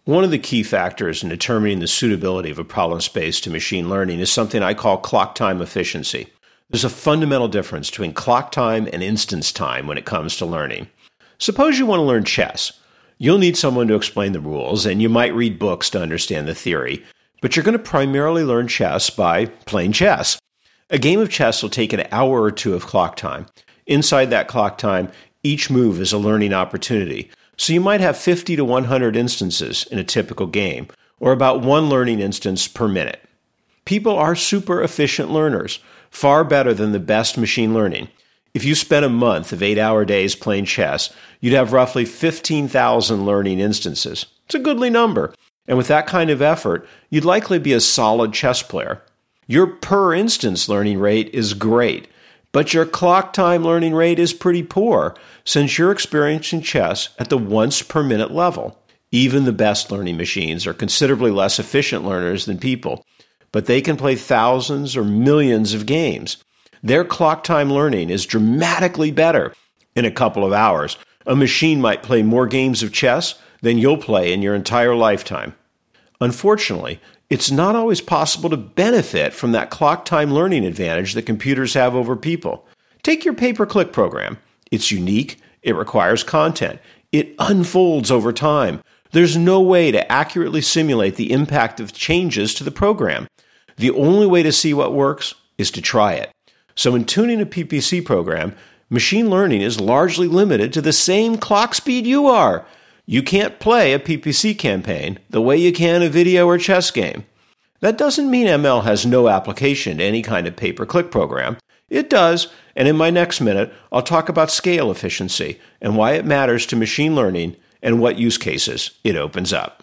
One of the key factors in determining the suitability of a problem space to machine learning is something I call clock time efficiency. There's a fundamental difference between clock time and instance time when it comes to learning. Suppose you want to learn chess. You'll need someone to explain the rules, and you might read books to understand the theory, but you're going to primarily learn chess by playing chess. A game of chess will take an hour or two of clock time. Inside that clock time, each move is a learning opportunity. So you might have 50 to 100 instances in a typical game, or about one learning instance per minute. People are super efficient learners, far better than the best machine learning. If you spent a month of 8-hour days playing chess, you'd have roughly 15,000 learning instances. It's a goodly number. And with that kind of effort, you'd likely be a solid chess player. Your per instance learning rate is great, but your clock time learning rate is pretty poor since you're experiencing chess at the once per minute level. Even the best learning machines are considerably less efficient learners than people, but they can play thousands or millions of games. Their clock time learning is dramatically better. In a couple of hours, a machine might play more games of chess than you'll play in your entire lifetime. Unfortunately, it's not always possible to benefit from that clock time learning advantage that computers have over people. Take your pay-per-click program. It's unique. It requires content. It unfolds over time. There's no way to accurately simulate the impact of changes to the program. The only way to see what works is to try it. So in tuning a PPC program, machine learning is largely limited to the same clock speed you are. You can't play a PPC campaign the way you can a video or chess game. That doesn't mean ML has no application to any kind of pay-per-click program. It does, and in my next minute, I'll talk about scale efficiency and why it matters to machine learning and what use cases it opens up.